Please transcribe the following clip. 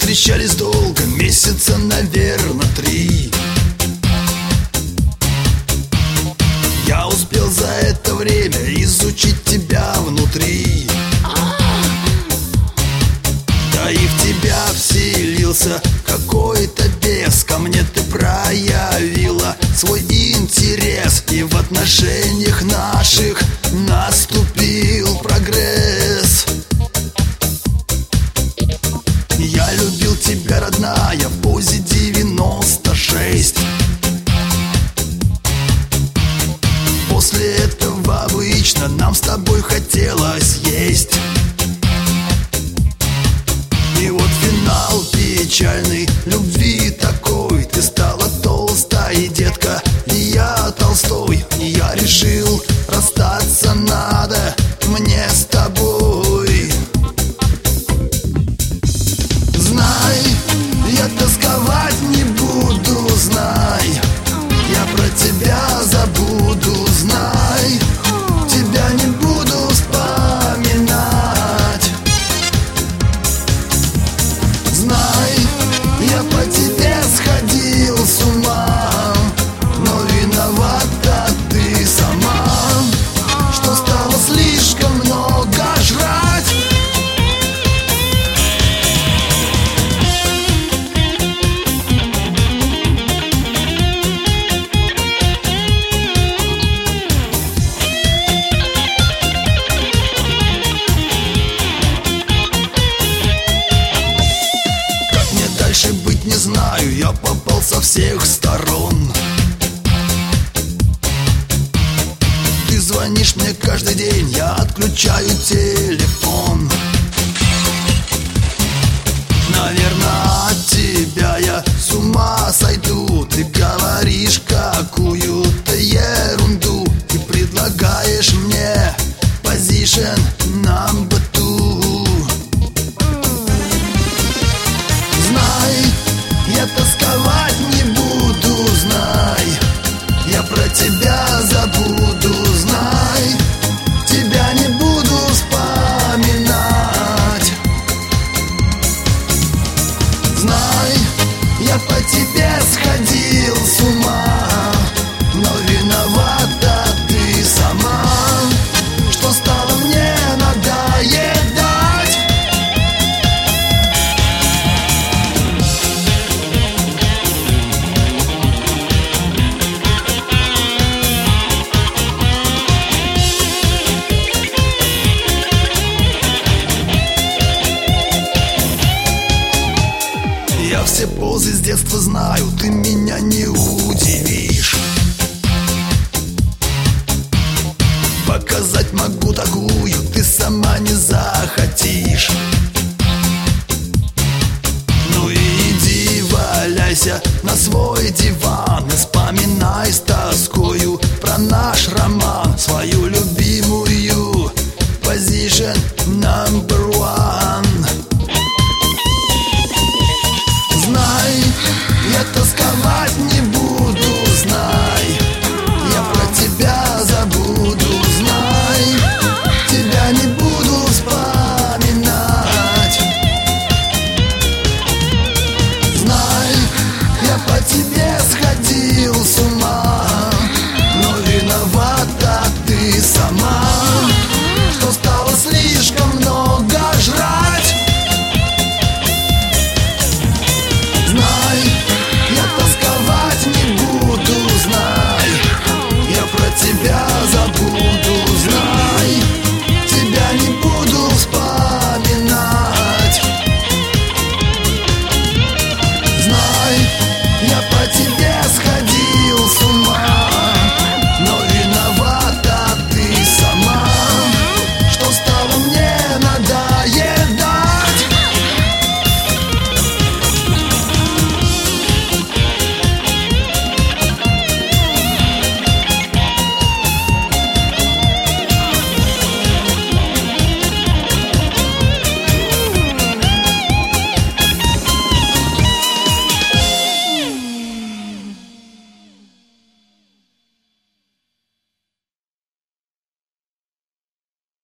встречались долго, месяца, наверное, 3. Я успел за это время изучить тебя внутри. Да и в тебя вселился какой-то бес. Ко мне ты проявила свой интерес, и в отношениях наших наступил прогресс. Я любил тебя, родная, в позе 96. После этого обычно нам с тобой хотелось есть. И вот финал печальный любви такой. Ты стала толстой, детка, и я Толстой. И я решил, расстаться надо мне с тобой. Знай, я тосковать не буду, знай, я про тебя забуду, знай, тебя не буду вспоминать. Знай, я по тебе сходил с ума, но виновата ты сама, что стало слишком много жрать. Дальше быть не знаю, я попал со всех сторон. Ты звонишь мне каждый день, я отключаю телефон. Наверное, от тебя я с ума сойду. Ты говоришь какую-то ерунду. Ты предлагаешь мне позишн number 2. Я тосковать не буду, знай, я про тебя забуду, знай, тебя не буду вспоминать. Знай, я по тебе сходил с ума, но виновата ты сама, что стало мне надоедать. Я все позы с детства знаю, ты меня не удивишь. Показать могу такую, ты сама не захотишь.